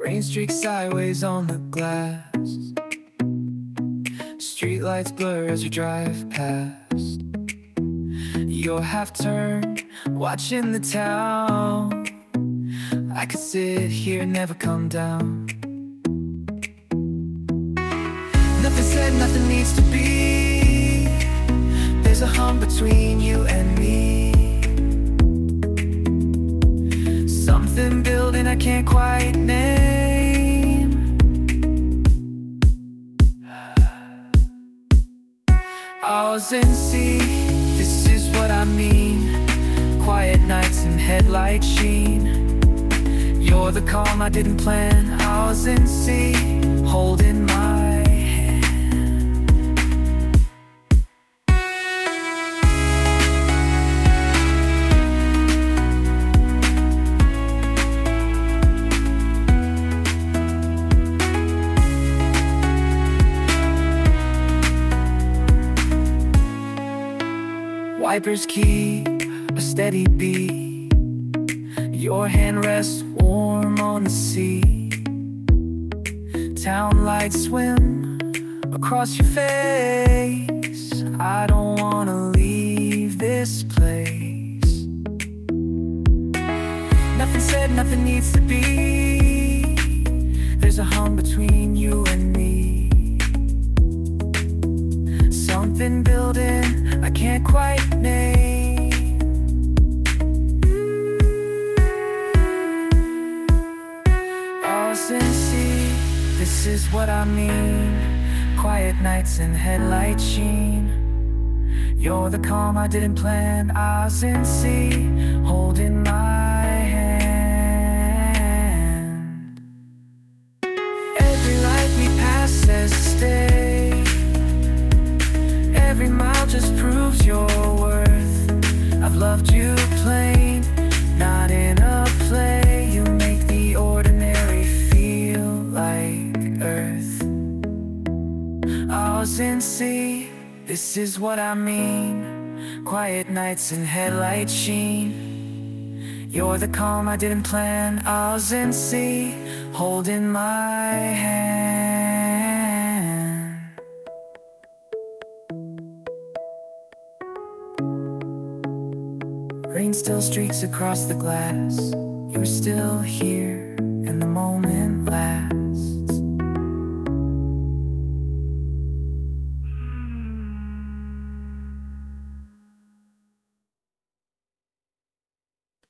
Rain streaks sideways on the glass. Streetlights blur as you drive past. You're half turned, watching the town. I could sit here and never come down. Nothing said, nothing needs to be. There's a hum between you and me. Something building I can't quite name. Ours and sea, this is what I mean. Quiet nights and headlight sheen. You're the calm I didn't plan. Ours and sea, holding my wipers keep a steady beat. Your hand rests warm on the sea. Town lights swim across your face. I don't wanna leave this place. Nothing said, nothing needs to be. There's a hum between you and me. Something building I can't quite name. Ours and sea, this is what I mean. Quiet nights and headlight sheen. You're the calm I didn't plan. Ours and sea, holding my hand. Every light we pass says stay. Every mile just proves your worth. I've loved you plain, not in a play. You make the ordinary feel like earth. Ours and sea, this is what I mean. Quiet nights and headlight sheen. You're the calm I didn't plan. Ours and sea, holding my hand. Rain still streaks across the glass. You're still here, and the moment lasts.